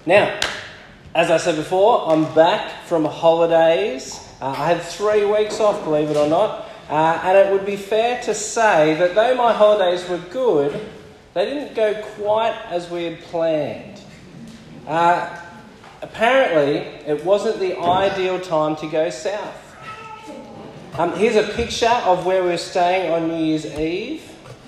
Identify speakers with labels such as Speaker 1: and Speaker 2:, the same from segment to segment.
Speaker 1: Now, as I said before, I'm back from holidays. I had 3 weeks off, believe it or not. And it would be fair to say that though my holidays were good, they didn't go quite as we had planned. Apparently, it wasn't the ideal time to go south. Here's a picture of where we were staying on New Year's Eve.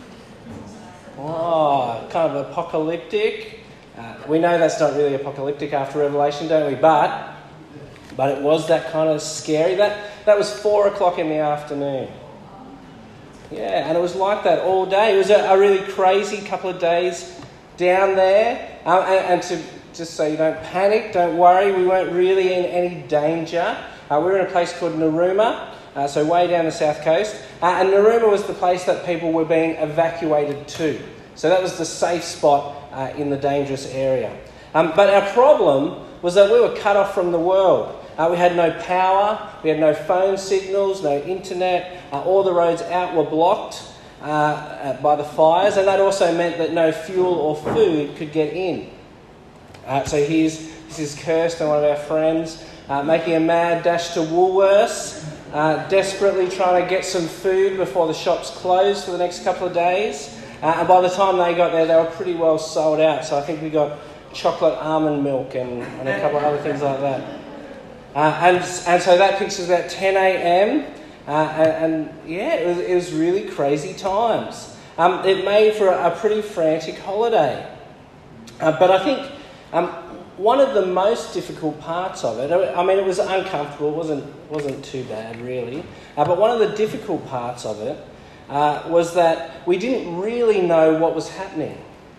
Speaker 1: Oh, kind of apocalyptic. We know that's not really apocalyptic after Revelation, don't we? But it was that kind of scary. That was 4 o'clock in the afternoon. Yeah, and it was like that all day. It was a really crazy couple of days down there. And to just so you don't panic, don't worry, we weren't really in any danger. We were in a place called Narooma, so way down the south coast. And Narooma was the place that people were being evacuated to. So that was the safe spot in the dangerous area. But our problem was that we were cut off from the world. We had no power, we had no phone signals, no internet. All the roads out were blocked by the fires, and that also meant that no fuel or food could get in. So this is Kirsten, one of our friends, making a mad dash to Woolworths, desperately trying to get some food before the shops closed for the next couple of days. And by the time they got there, they were pretty well sold out. So I think we got chocolate almond milk and a couple of other things like that. And so that picture's about 10 a.m. And yeah, it was really crazy times. It made for a pretty frantic holiday. But I think one of the most difficult parts of it, I mean, it was uncomfortable, it wasn't too bad really. But one of the difficult parts of it was that we didn't really know what was happening.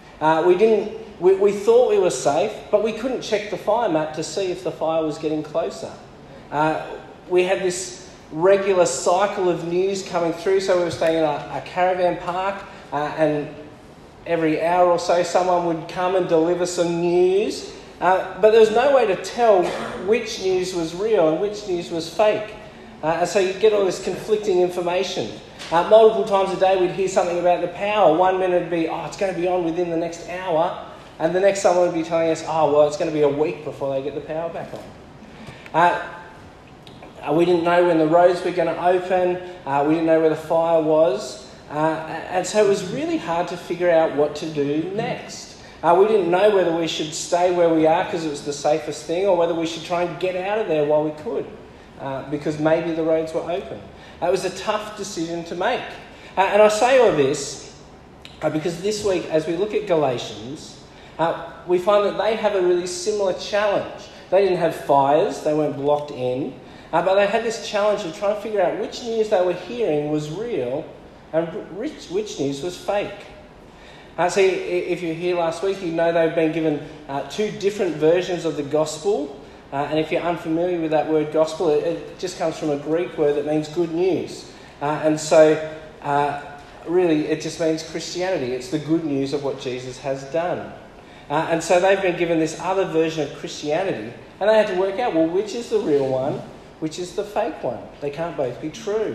Speaker 1: We thought we were safe, but we couldn't check the fire map to see if the fire was getting closer. We had this regular cycle of news coming through, so we were staying in a caravan park, and every hour or so someone would come and deliver some news. But there was no way to tell which news was real and which news was fake. And so you'd get all this conflicting information. Multiple times a day we'd hear something about the power. 1 minute it'd be, it's going to be on within the next hour. And the next someone would be telling us, it's going to be a week before they get the power back on. We didn't know when the roads were going to open. We didn't know where the fire was. And so it was really hard to figure out what to do next. We didn't know whether we should stay where we are because it was the safest thing, or whether we should try and get out of there while we could, because maybe the roads were open. It was a tough decision to make. And I say all this because this week, as we look at Galatians, we find that they have a really similar challenge. They didn't have fires, they weren't blocked in, but they had this challenge of trying to figure out which news they were hearing was real and which news was fake. So if you were here last week, you know they've been given 2 different versions of the gospel. And if you're unfamiliar with that word gospel, it just comes from a Greek word that means good news. And so really it just means Christianity. It's the good news of what Jesus has done. And so they've been given this other version of Christianity, and they had to work out, which is the real one, which is the fake one. They can't both be true.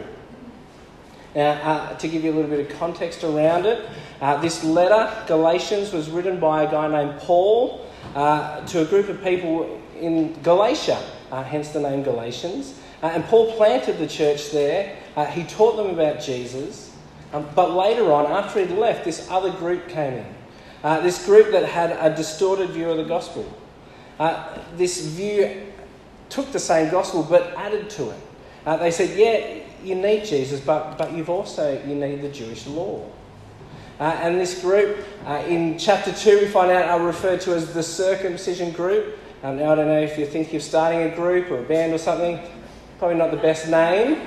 Speaker 1: Now, to give you a little bit of context around it, this letter, Galatians, was written by a guy named Paul to a group of people in Galatia, hence the name Galatians. And Paul planted the church there. He taught them about Jesus. But later on, after he'd left, this other group came in. This group that had a distorted view of the gospel. This view took the same gospel but added to it. They said, you need Jesus, but you need the Jewish law. And this group, in chapter 2, we find out are referred to as the circumcision group. Now, I don't know if you're thinking of starting a group or a band or something. Probably not the best name.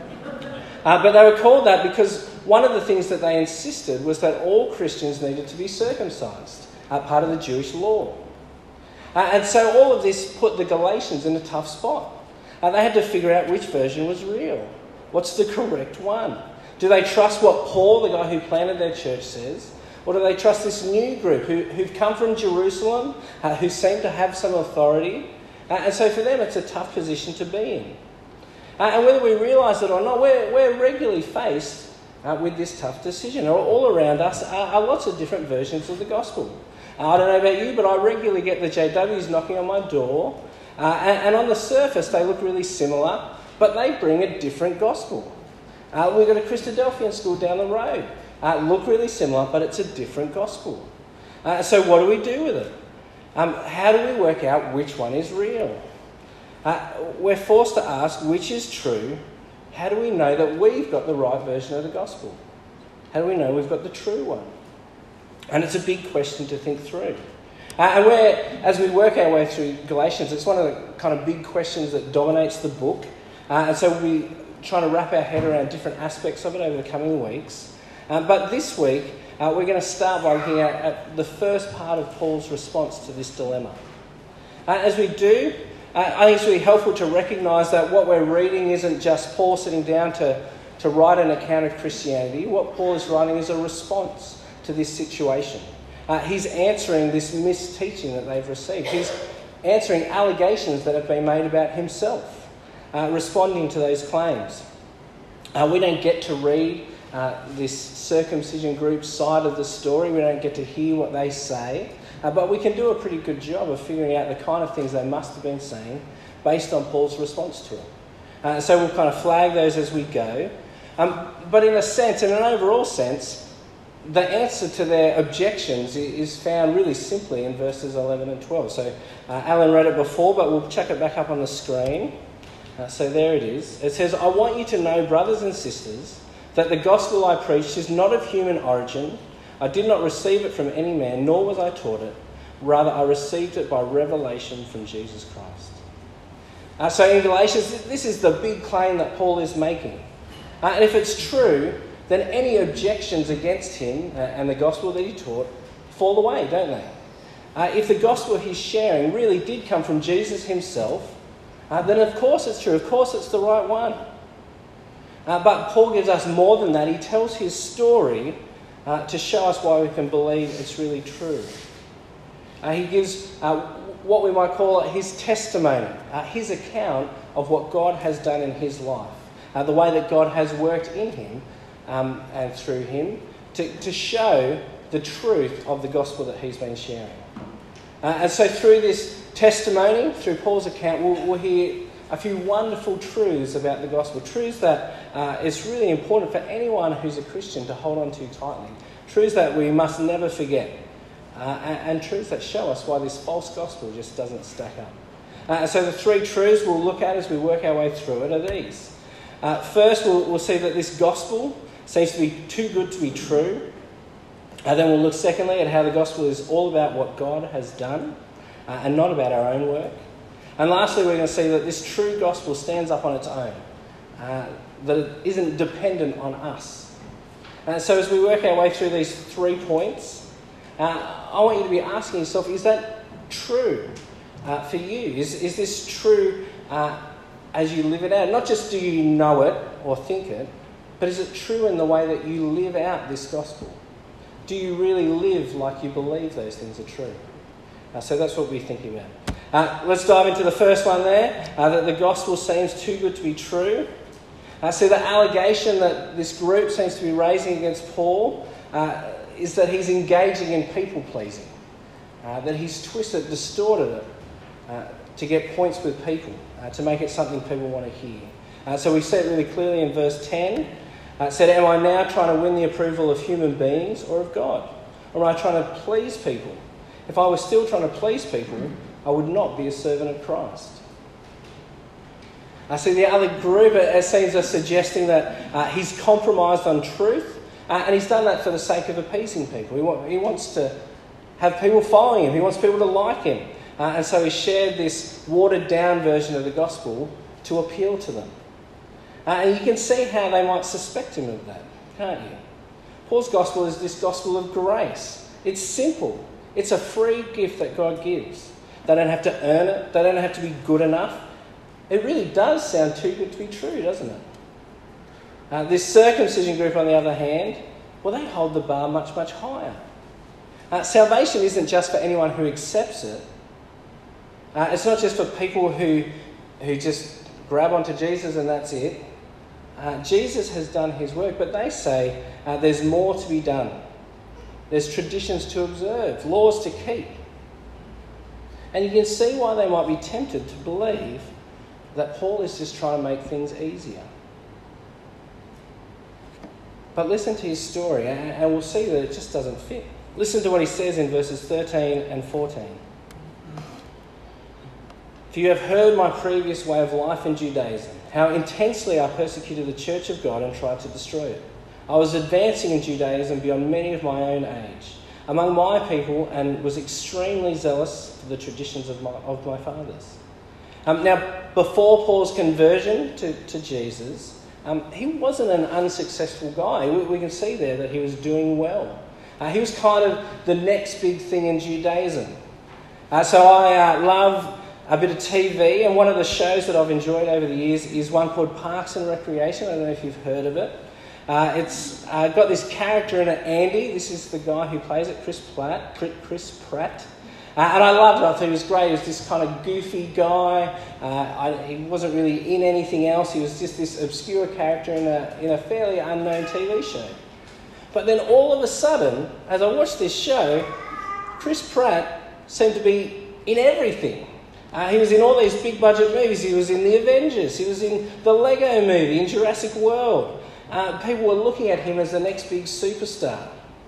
Speaker 1: But they were called that because one of the things that they insisted was that all Christians needed to be circumcised, part of the Jewish law. And so all of this put the Galatians in a tough spot. They had to figure out which version was real. What's the correct one? Do they trust what Paul, the guy who planted their church, says? Or do they trust this new group who've come from Jerusalem, who seem to have some authority? And so for them it's a tough position to be in. And whether we realise it or not, we're regularly faced with this tough decision. All around us are lots of different versions of the gospel. I don't know about you, but I regularly get the JWs knocking on my door. And on the surface, they look really similar, but they bring a different gospel. We've got a Christadelphian school down the road. Look really similar, but it's a different gospel. So what do we do with it? How do we work out which one is real? We're forced to ask which is true. How do we know that we've got the right version of the gospel? How do we know we've got the true one? And it's a big question to think through. As we work our way through Galatians, it's one of the kind of big questions that dominates the book. And so we'll be trying to wrap our head around different aspects of it over the coming weeks. But this week, we're going to start by looking at the first part of Paul's response to this dilemma. As we do, I think it's really helpful to recognise that what we're reading isn't just Paul sitting down to write an account of Christianity. What Paul is writing is a response to this situation. He's answering this misteaching that they've received. He's answering allegations that have been made about himself, responding to those claims. We don't get to read this circumcision group's side of the story. We don't get to hear what they say. But we can do a pretty good job of figuring out the kind of things they must have been saying based on Paul's response to it. So we'll kind of flag those as we go. But in an overall sense, the answer to their objections is found really simply in verses 11 and 12. So Alan read it before, but we'll chuck it back up on the screen. So there it is. It says, "I want you to know, brothers and sisters, that the gospel I preached is not of human origin. I did not receive it from any man, nor was I taught it. Rather, I received it by revelation from Jesus Christ." So in Galatians, this is the big claim that Paul is making. And if it's true, then any objections against him and the gospel that he taught fall away, don't they? If the gospel he's sharing really did come from Jesus himself, then of course it's true. Of course it's the right one. But Paul gives us more than that. He tells his story to show us why we can believe it's really true. He gives what we might call his testimony, his account of what God has done in his life, the way that God has worked in him and through him to show the truth of the gospel that he's been sharing. And so through this testimony, through Paul's account, we'll hear a few wonderful truths about the gospel, truths that it's really important for anyone who's a Christian to hold on to tightly, truths that we must never forget, and truths that show us why this false gospel just doesn't stack up. So the three truths we'll look at as we work our way through it are these. First, we'll see that this gospel seems to be too good to be true. Then we'll look secondly at how the gospel is all about what God has done and not about our own work. And lastly, we're going to see that this true gospel stands up on its own, that it isn't dependent on us. So as we work our way through these 3 points, I want you to be asking yourself, is that true for you? Is this true as you live it out? Not just do you know it or think it, but is it true in the way that you live out this gospel? Do you really live like you believe those things are true? So that's what we're thinking about. Let's dive into the first one there, that the gospel seems too good to be true. So the allegation that this group seems to be raising against Paul is that he's engaging in people-pleasing, that he's twisted, distorted it to get points with people, to make it something people want to hear. So we see it really clearly in verse 10. It said, "Am I now trying to win the approval of human beings or of God? Or am I trying to please people? If I was still trying to please people, I would not be a servant of Christ." I see the other group, it seems, are suggesting that he's compromised on truth, and he's done that for the sake of appeasing people. He wants to have people following him. He wants people to like him. And so he shared this watered-down version of the gospel to appeal to them. And you can see how they might suspect him of that, can't you? Paul's gospel is this gospel of grace. It's simple. It's a free gift that God gives. They don't have to earn it. They don't have to be good enough. It really does sound too good to be true, doesn't it? This circumcision group, on the other hand, well, they hold the bar much, much higher. Salvation isn't just for anyone who accepts it. It's not just for people who just grab onto Jesus and that's it. Jesus has done his work, but they say there's more to be done. There's traditions to observe, laws to keep. And you can see why they might be tempted to believe that Paul is just trying to make things easier. But listen to his story and we'll see that it just doesn't fit. Listen to what he says in verses 13 and 14. For you have heard my previous way of life in Judaism, how intensely I persecuted the church of God and tried to destroy it. I was advancing in Judaism beyond many of my own age, among my people, and was extremely zealous for the traditions of my fathers. Now, before Paul's conversion to Jesus, he wasn't an unsuccessful guy. We can see there that he was doing well. He was kind of the next big thing in Judaism. So I love a bit of TV, and one of the shows that I've enjoyed over the years is one called Parks and Recreation. I don't know if you've heard of it. It's got this character in it, Andy. This is the guy who plays it, Chris Pratt. And I loved it. I thought he was great. He was this kind of goofy guy. He wasn't really in anything else. He was just this obscure character in a fairly unknown TV show. But then all of a sudden, as I watched this show, Chris Pratt seemed to be in everything. He was in all these big budget movies. He was in The Avengers. He was in the Lego movie, in Jurassic World. People were looking at him as the next big superstar.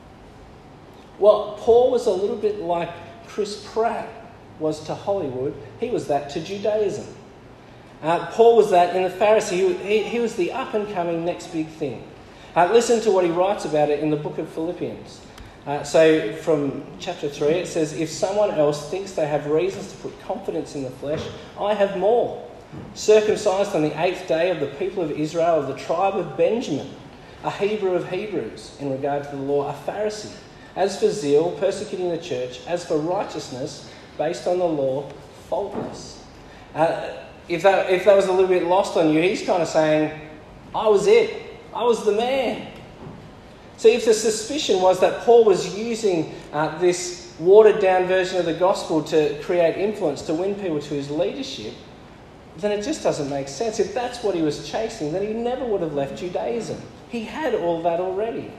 Speaker 1: Well, Paul was a little bit like Chris Pratt was to Hollywood. He was that to Judaism. Paul was that in the Pharisee. He was the up-and-coming next big thing. Listen to what he writes about it in the book of Philippians. So from chapter 3, it says, if someone else thinks they have reasons to put confidence in the flesh, I have more. Circumcised on the 8th day of the people of Israel, of the tribe of Benjamin, a Hebrew of Hebrews in regard to the law, a Pharisee. As for zeal, persecuting the church. As for righteousness, based on the law, faultless. If that was a little bit lost on you, he's kind of saying, I was it. I was the man. So if the suspicion was that Paul was using this watered-down version of the gospel to create influence, to win people to his leadership, then it just doesn't make sense. If that's what he was chasing, then he never would have left Judaism. He had all that already.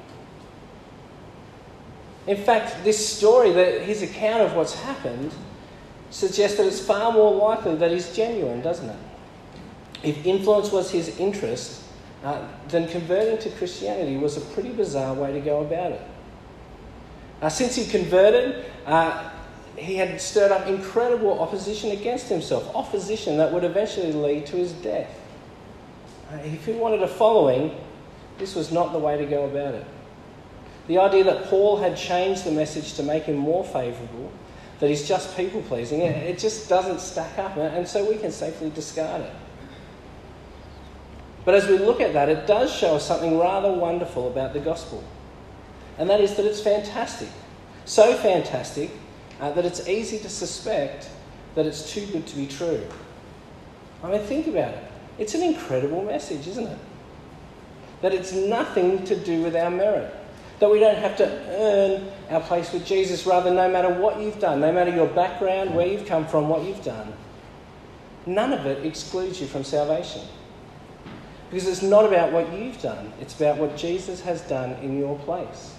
Speaker 1: In fact, this story, his account of what's happened, suggests that it's far more likely that he's genuine, doesn't it? If influence was his interest, then converting to Christianity was a pretty bizarre way to go about it. Since he converted, he had stirred up incredible opposition against himself, opposition that would eventually lead to his death. If he wanted a following, this was not the way to go about it. The idea that Paul had changed the message to make him more favourable, that he's just people-pleasing, it just doesn't stack up, and so we can safely discard it. But as we look at that, it does show us something rather wonderful about the gospel. And that is that it's fantastic. So fantastic that it's easy to suspect that it's too good to be true. I mean, think about it. It's an incredible message, isn't it? That it's nothing to do with our merit. That we don't have to earn our place with Jesus. Rather, no matter what you've done, no matter your background, where you've come from, what you've done, none of it excludes you from salvation. Because it's not about what you've done. It's about what Jesus has done in your place.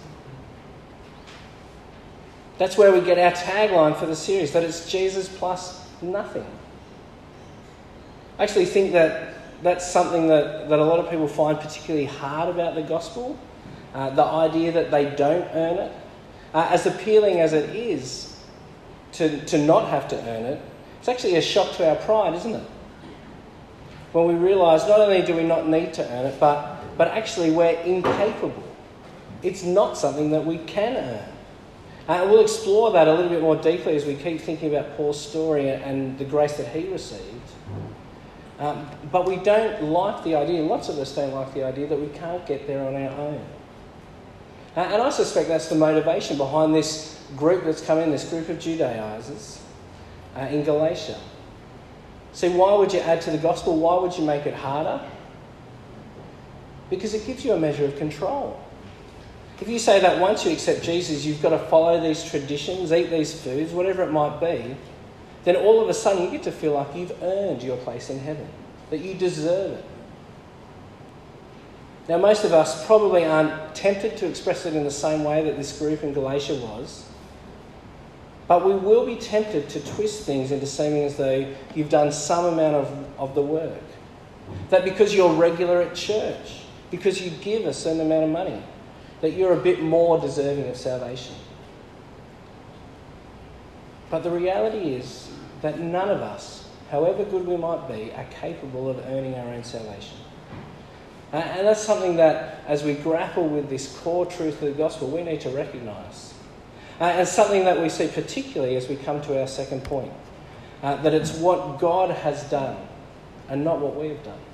Speaker 1: That's where we get our tagline for the series, that it's Jesus plus nothing. I actually think that that's something that a lot of people find particularly hard about the gospel. The idea that they don't earn it. As appealing as it is to not have to earn it, it's actually a shock to our pride, isn't it? When we realise not only do we not need to earn it, but actually we're incapable. It's not something that we can earn. We'll explore that a little bit more deeply as we keep thinking about Paul's story and the grace that he received. But we don't like the idea, lots of us don't like the idea that we can't get there on our own. And I suspect that's the motivation behind this group that's come in, this group of Judaizers in Galatia. See, why would you add to the gospel? Why would you make it harder? Because it gives you a measure of control. If you say that once you accept Jesus, you've got to follow these traditions, eat these foods, whatever it might be, then all of a sudden you get to feel like you've earned your place in heaven, that you deserve it. Now, most of us probably aren't tempted to express it in the same way that this group in Galatia was, but we will be tempted to twist things into seeming as though you've done some amount of the work. That because you're regular at church, because you give a certain amount of money, that you're a bit more deserving of salvation. But the reality is that none of us, however good we might be, are capable of earning our own salvation. And that's something that, as we grapple with this core truth of the gospel, we need to recognise. And something that we see particularly as we come to our second point, that it's what God has done and not what we have done.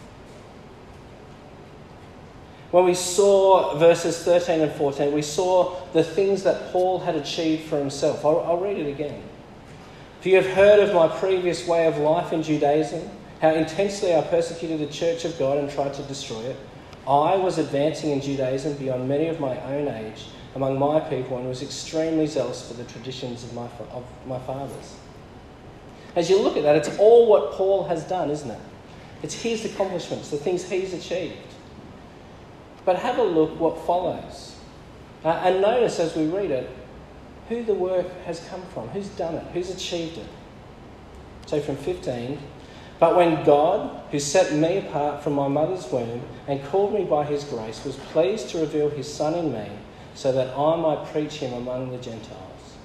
Speaker 1: When we saw verses 13 and 14, we saw the things that Paul had achieved for himself. I'll read it again. For you have heard of my previous way of life in Judaism, how intensely I persecuted the church of God and tried to destroy it. I was advancing in Judaism beyond many of my own age among my people and was extremely zealous for the traditions of my fathers. As you look at that, it's all what Paul has done, isn't it? It's his accomplishments, the things he's achieved. But have a look what follows. And notice as we read it, who the work has come from, who's done it, who's achieved it. So from 15, but when God, who set me apart from my mother's womb and called me by his grace, was pleased to reveal his Son in me so that I might preach him among the Gentiles.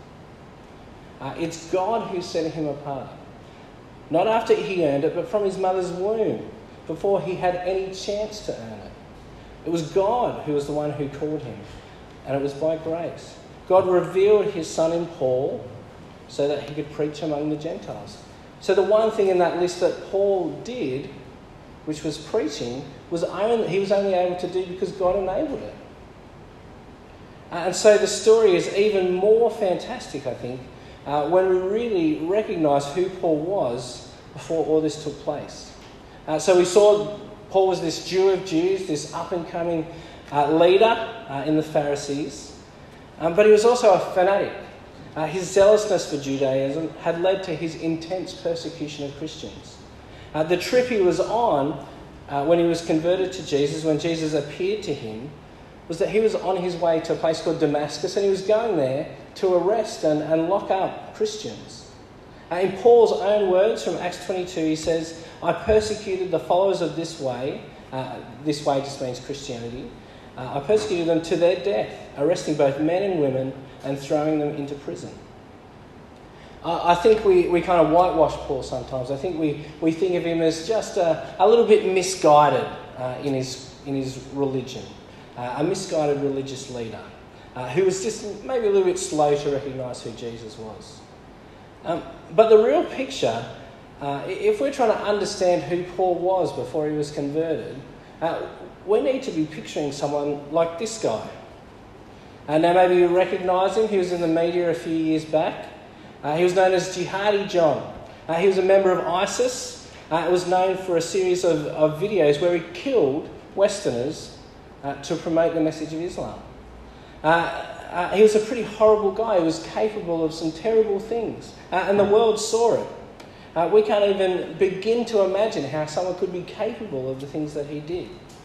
Speaker 1: It's God who set him apart. Not after he earned it, but from his mother's womb, before he had any chance to earn it. It was God who was the one who called him, and it was by grace. God revealed his Son in Paul so that he could preach among the Gentiles. So the one thing in that list that Paul did, which was preaching, he was only able to do because God enabled it. And so the story is even more fantastic, I think, when we really recognise who Paul was before all this took place. So we saw Paul was this Jew of Jews, this up-and-coming leader in the Pharisees, but he was also a fanatic. His zealousness for Judaism had led to his intense persecution of Christians. The trip he was on when he was converted to Jesus, when Jesus appeared to him, was that he was on his way to a place called Damascus, and he was going there to arrest and lock up Christians. In Paul's own words from Acts 22, he says, I persecuted the followers of this way just means Christianity, I persecuted them to their death, arresting both men and women and throwing them into prison. I think we kind of whitewash Paul sometimes. I think we think of him as just a little bit misguided in his religion, a misguided religious leader who was just maybe a little bit slow to recognise who Jesus was. But the real picture, if we're trying to understand who Paul was before he was converted, we need to be picturing someone like this guy. Now maybe you recognise him. He was in the media a few years back. He was known as Jihadi John. He was a member of ISIS. Was known for a series of videos where he killed Westerners to promote the message of Islam. He was a pretty horrible guy. He was capable of some terrible things. And the world saw it. We can't even begin to imagine how someone could be capable of the things that he did.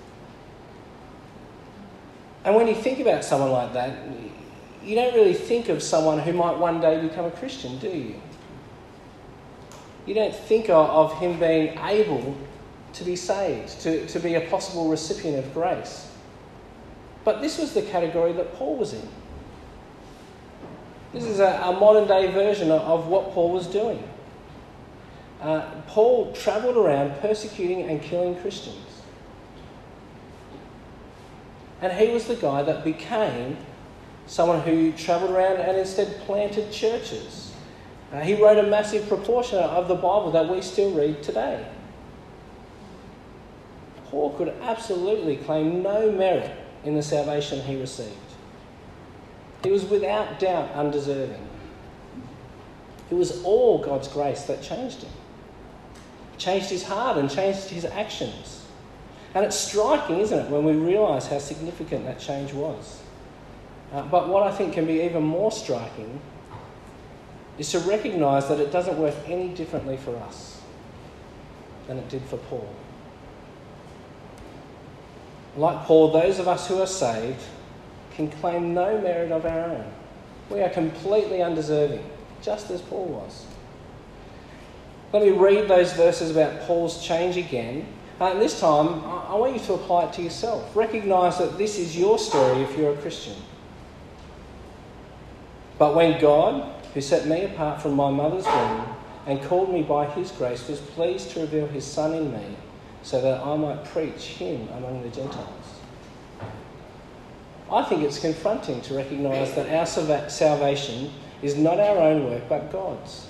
Speaker 1: And when you think about someone like that, you don't really think of someone who might one day become a Christian, do you? You don't think of him being able to be saved, to be a possible recipient of grace. But this was the category that Paul was in. This is a modern day version of what Paul was doing. Paul travelled around persecuting and killing Christians. And he was the guy that became someone who travelled around and instead planted churches. He wrote a massive proportion of the Bible that we still read today. Paul could absolutely claim no merit in the salvation he received. He was without doubt undeserving. It was all God's grace that changed him. Changed his heart and changed his actions. And it's striking, isn't it, when we realise how significant that change was. But what I think can be even more striking is to recognise that it doesn't work any differently for us than it did for Paul. like Paul, those of us who are saved can claim no merit of our own. We are completely undeserving, just as Paul was. Let me read those verses about Paul's change again. And this time, I want you to apply it to yourself. Recognise that this is your story if you're a Christian. But when God, who set me apart from my mother's womb and called me by his grace, was pleased to reveal his Son in me so that I might preach him among the Gentiles. I think it's confronting to recognise that our salvation is not our own work but God's.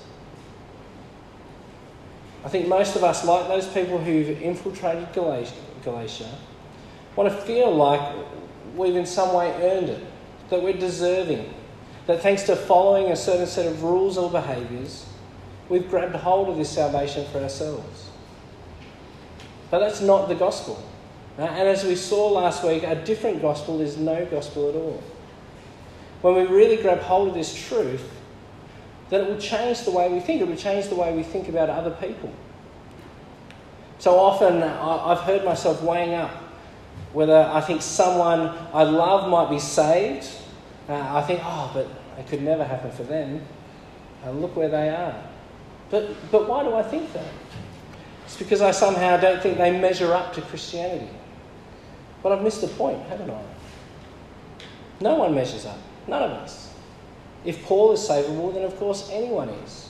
Speaker 1: I think most of us, like those people who've infiltrated Galatia, want to feel like we've in some way earned it, that we're deserving, that thanks to following a certain set of rules or behaviours, we've grabbed hold of this salvation for ourselves. But that's not the gospel. And as we saw last week, a different gospel is no gospel at all. When we really grab hold of this truth, then it will change the way we think. It will change the way we think about other people. So often I've heard myself weighing up whether I think someone I love might be saved. I think, but it could never happen for them. Look where they are. But why do I think that? It's because I somehow don't think they measure up to Christianity. But I've missed the point, haven't I? No one measures up. None of us. If Paul is savable, then of course anyone is.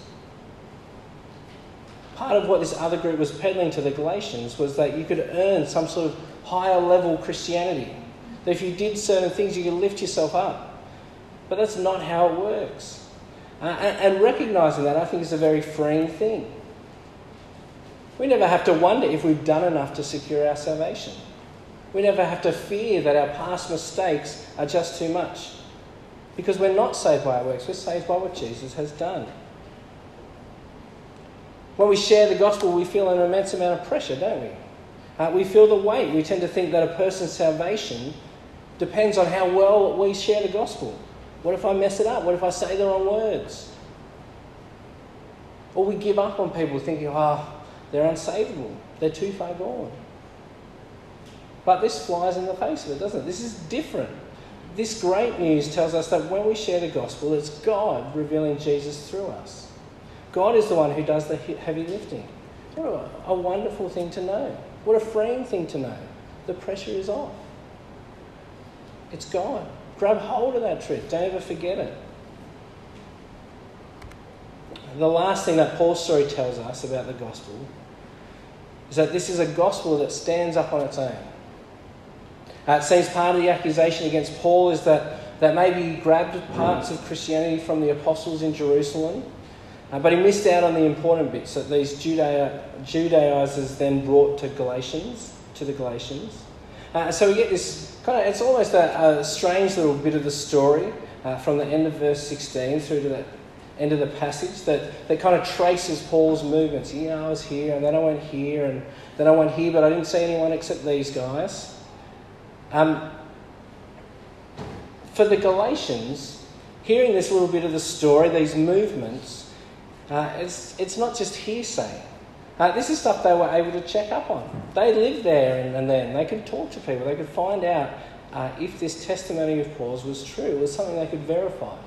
Speaker 1: Part of what this other group was peddling to the Galatians was that you could earn some sort of higher level Christianity. That if you did certain things, you could lift yourself up. But that's not how it works. And recognising that, I think, is a very freeing thing. We never have to wonder if we've done enough to secure our salvation. We never have to fear that our past mistakes are just too much. Because we're not saved by our works, we're saved by what Jesus has done. When we share the gospel, we feel an immense amount of pressure, don't we? We feel the weight. We tend to think that a person's salvation depends on how well we share the gospel. What if I mess it up? What if I say the wrong words? Or we give up on people thinking, they're unsavable. They're too far gone. But this flies in the face of it, doesn't it? This is different. This great news tells us that when we share the gospel, it's God revealing Jesus through us. God is the one who does the heavy lifting. What a wonderful thing to know. What a freeing thing to know. The pressure is off. It's God. Grab hold of that truth. Don't ever forget it. The last thing that Paul's story tells us about the gospel is that this is a gospel that stands up on its own. It seems part of the accusation against Paul is that maybe he grabbed parts of Christianity from the apostles in Jerusalem, but he missed out on the important bits that these Judaizers then brought to the Galatians. So we get this it's almost a strange little bit of the story from the end of verse 16 through to the end of the passage that kind of traces Paul's movements. I was here, and then I went here, and then I went here, but I didn't see anyone except these guys. For the Galatians, hearing this little bit of the story, these movements, it's not just hearsay. This is stuff they were able to check up on. They lived there and then. They could talk to people. They could find out if this testimony of Paul's was true. It was something they could verify.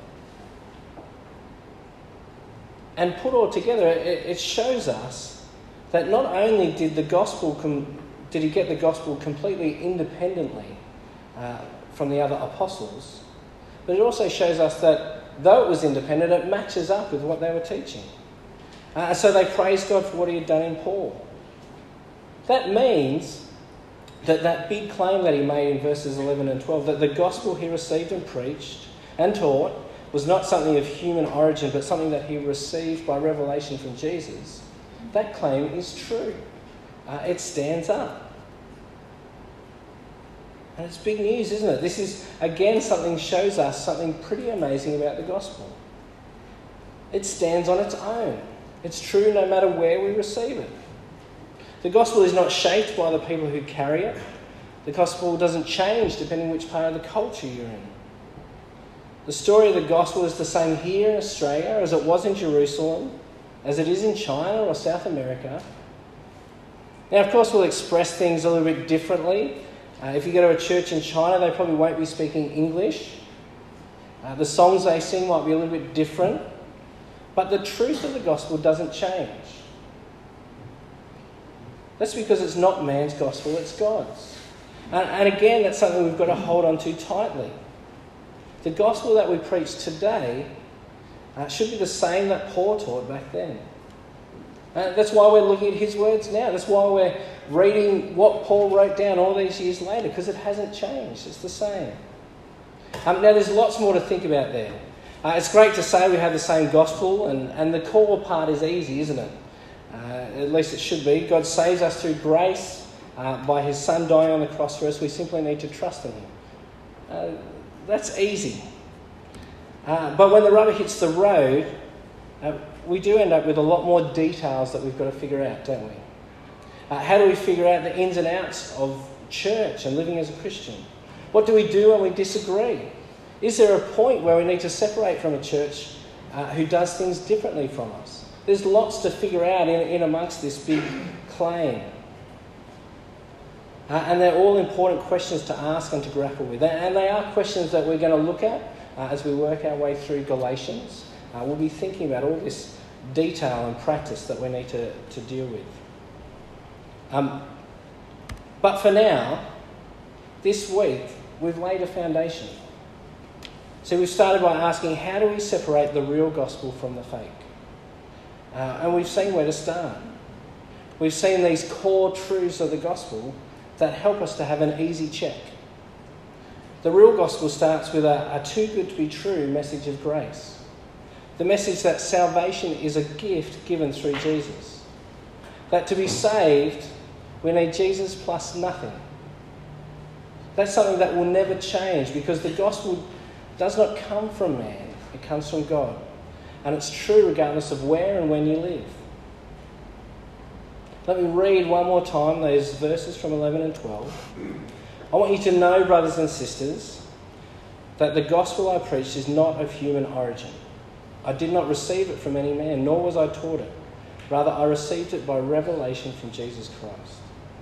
Speaker 1: And put all together, it shows us that not only did he get the gospel completely independently from the other apostles, but it also shows us that though it was independent, it matches up with what they were teaching. So they praised God for what he had done in Paul. That means that big claim that he made in verses 11 and 12, that the gospel he received and preached and taught was not something of human origin, but something that he received by revelation from Jesus, that claim is true. It stands up. And it's big news, isn't it? This is, again, shows us something pretty amazing about the gospel. It stands on its own. It's true no matter where we receive it. The gospel is not shaped by the people who carry it. The gospel doesn't change depending which part of the culture you're in. The story of the gospel is the same here in Australia as it was in Jerusalem, as it is in China or South America. Now, of course, we'll express things a little bit differently If you go to a church in China, they probably won't be speaking English. The songs they sing might be a little bit different. But the truth of the gospel doesn't change. That's because it's not man's gospel, it's God's. And again, that's something we've got to hold on to tightly. The gospel that we preach today should be the same that Paul taught back then. That's why we're looking at his words now. That's why we're reading what Paul wrote down all these years later, because it hasn't changed. It's the same. Now, there's lots more to think about there. It's great to say we have the same gospel, and the core part is easy, isn't it? At least it should be. God saves us through grace by his Son dying on the cross for us. We simply need to trust in him. That's easy. But when the rubber hits the road, we do end up with a lot more details that we've got to figure out, don't we? How do we figure out the ins and outs of church and living as a Christian? What do we do when we disagree? Is there a point where we need to separate from a church who does things differently from us? There's lots to figure out in amongst this big claim. And they're all important questions to ask and to grapple with. And they are questions that we're going to look at as we work our way through Galatians. We'll be thinking about all this detail and practice that we need to deal with. But for now, this week, we've laid a foundation. So we've started by asking, how do we separate the real gospel from the fake? And we've seen where to start. We've seen these core truths of the gospel that help us to have an easy check. The real gospel starts with a too good to be true message of grace. The message that salvation is a gift given through Jesus. That to be saved, we need Jesus plus nothing. That's something that will never change, because the gospel does not come from man, it comes from God. And it's true regardless of where and when you live. Let me read one more time those verses from 11 and 12. I want you to know, brothers and sisters, that the gospel I preached is not of human origin. I did not receive it from any man, nor was I taught it. Rather, I received it by revelation from Jesus Christ.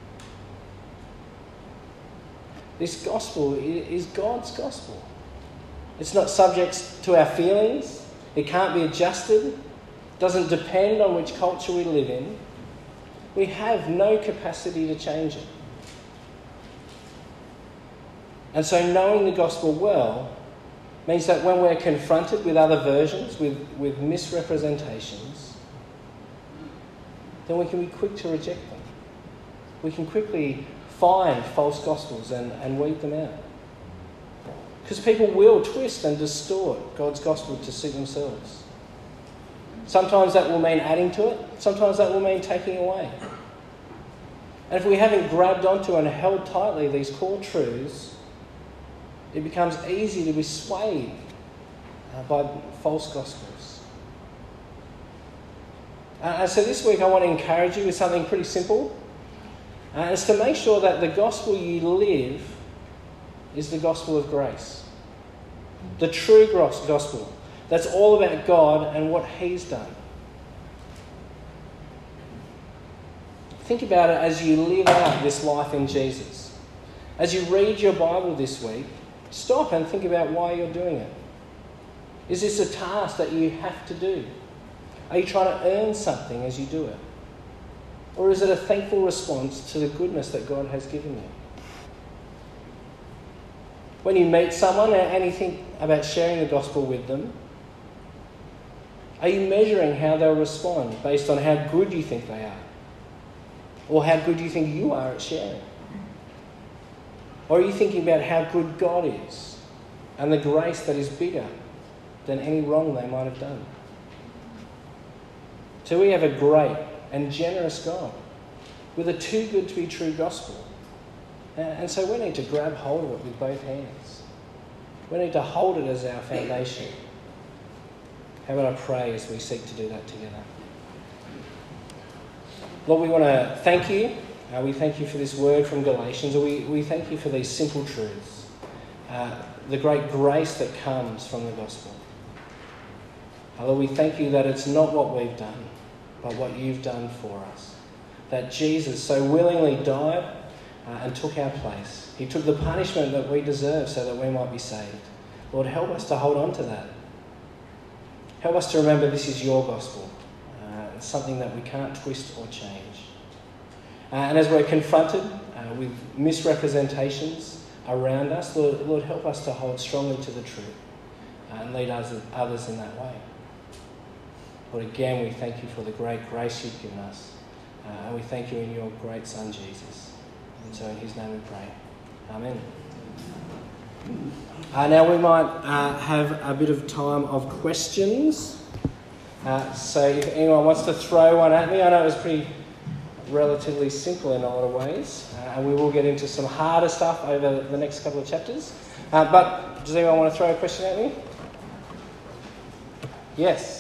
Speaker 1: This gospel is God's gospel. It's not subject to our feelings. It can't be adjusted. It doesn't depend on which culture we live in. We have no capacity to change it. And so knowing the gospel well means that when we're confronted with other versions, with misrepresentations, then we can be quick to reject them. We can quickly find false gospels and weed them out. Because people will twist and distort God's gospel to suit themselves. Sometimes that will mean adding to it. Sometimes that will mean taking away. And if we haven't grabbed onto and held tightly these core truths, it becomes easy to be swayed by false gospels. So this week I want to encourage you with something pretty simple. It's to make sure that the gospel you live is the gospel of grace. The true gospel. That's all about God and what he's done. Think about it as you live out this life in Jesus. As you read your Bible this week, stop and think about why you're doing it. Is this a task that you have to do? Are you trying to earn something as you do it? Or is it a thankful response to the goodness that God has given you? When you meet someone and you think about sharing the gospel with them, are you measuring how they'll respond based on how good you think they are? Or how good you think you are at sharing? Or are you thinking about how good God is and the grace that is bigger than any wrong they might have done? So we have a great and generous God with a too good to be true gospel. And so we need to grab hold of it with both hands. We need to hold it as our foundation. How about I pray as we seek to do that together? Lord, we want to thank you. We thank you for this word from Galatians. We thank you for these simple truths. The great grace that comes from the gospel. Lord, we thank you that it's not what we've done, but what you've done for us. That Jesus so willingly died and took our place. He took the punishment that we deserve so that we might be saved. Lord, help us to hold on to that. Help us to remember this is your gospel. It's something that we can't twist or change. And as we're confronted with misrepresentations around us, Lord, help us to hold strongly to the truth and lead others in that way. Lord, again, we thank you for the great grace you've given us. And we thank you in your great Son, Jesus. And so in his name we pray. Amen. Now we might have a bit of time of questions. So if anyone wants to throw one at me, I know it was pretty relatively simple in a lot of ways. And we will get into some harder stuff over the next couple of chapters. But does anyone want to throw a question at me? Yes.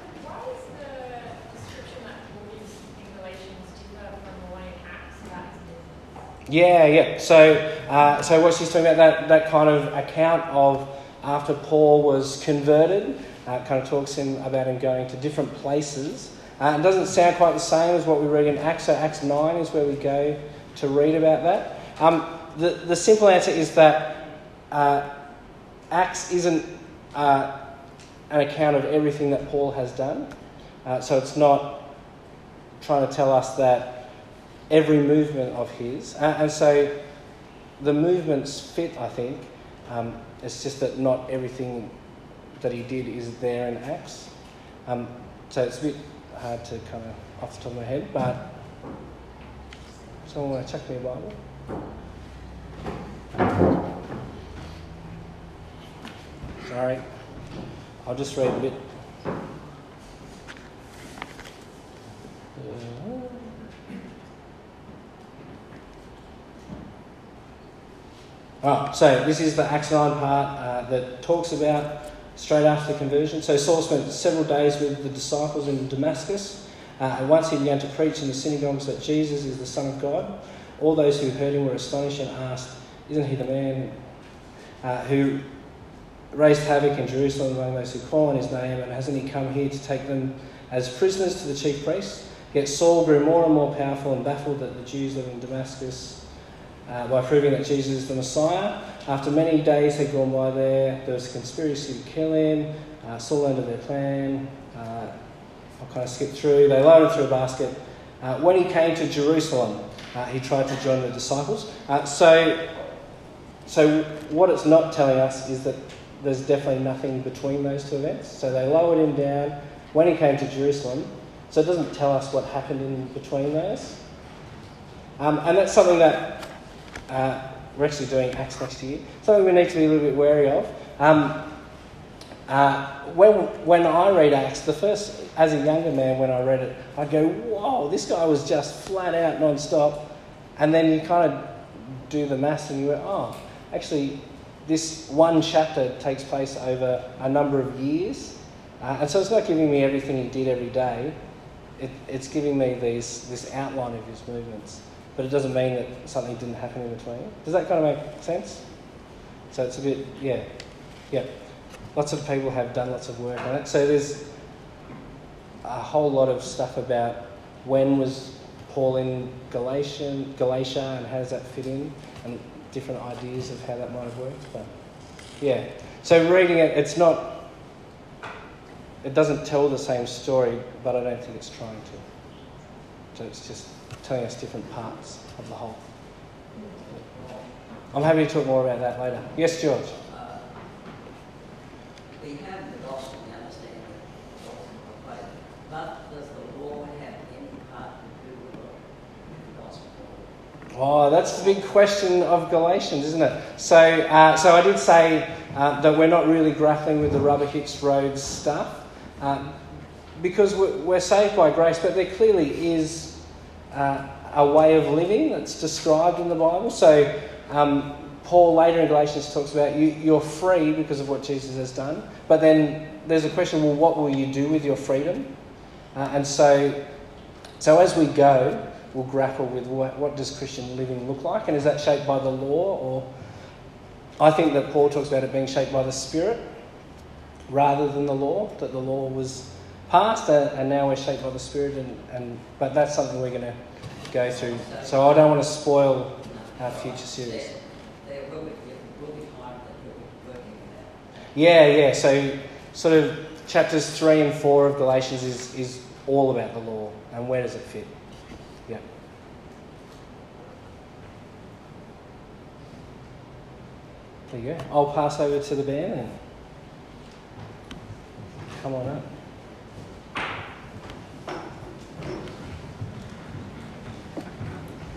Speaker 1: Yeah. So what she's talking about, that kind of account of after Paul was converted, kind of talks about him going to different places. It doesn't sound quite the same as what we read in Acts. So Acts 9 is where we go to read about that. The simple answer is that Acts isn't an account of everything that Paul has done. So it's not trying to tell us that every movement of his. And so the movements fit, I think. It's just that not everything that he did is there in Acts. So it's a bit hard to kind of off the top of my head, but someone want to chuck me a Bible? Sorry. I'll just read a bit. So this is the Acts 9 part that talks about straight after the conversion. So Saul spent several days with the disciples in Damascus, and once he began to preach in the synagogues that Jesus is the Son of God. All those who heard him were astonished and asked, "Isn't he the man who raised havoc in Jerusalem among those who call on his name, and hasn't he come here to take them as prisoners to the chief priests?" Yet Saul grew more and more powerful and baffled that the Jews living in Damascus by proving that Jesus is the Messiah. After many days had gone by there was a conspiracy to kill him. Saul learned of their plan. I'll kind of skip through. They lowered him through a basket. When he came to Jerusalem, he tried to join the disciples. So what it's not telling us is that there's definitely nothing between those two events. So they lowered him down when he came to Jerusalem. So it doesn't tell us what happened in between those. And that's something that we're actually doing Acts next year. Something we need to be a little bit wary of. When I read Acts, as a younger man, when I read it, I'd go, "Whoa, this guy was just flat out non-stop." And then you kind of do the maths and you go, "Oh, actually, this one chapter takes place over a number of years." And so it's not giving me everything he did every day. It's giving me this outline of his movements. But it doesn't mean that something didn't happen in between. Does that kind of make sense? So it's a bit, yeah. Lots of people have done lots of work on it. So there's a whole lot of stuff about when was Paul in Galatia and how does that fit in, and different ideas of how that might have worked. But yeah, so reading it, it doesn't tell the same story, but I don't think it's trying to. So it's just telling us different parts of the whole. I'm happy to talk more about that later. Yes, George?
Speaker 2: We have the gospel, we understand the gospel of faith, but does the law have any part to do with the gospel?
Speaker 1: Oh, that's the big question of Galatians, isn't it? So I did say that we're not really grappling with the rubber hits road stuff because we're saved by grace, but there clearly is a way of living that's described in the Bible. So Paul later in Galatians talks about you're free because of what Jesus has done, but then there's a question, well, what will you do with your freedom? And so as we go, we'll grapple with what does Christian living look like, and is that shaped by the law? Or I think that Paul talks about it being shaped by the Spirit rather than the law, that the law was passed and now we're shaped by the Spirit, but that's something we're going to go through. So I don't want to spoil our future series.
Speaker 2: There will be time that you'll be working with that.
Speaker 1: Yeah. So sort of chapters 3 and 4 of Galatians is all about the law and where does it fit. Yeah. There you go. I'll pass over to the band and come on up.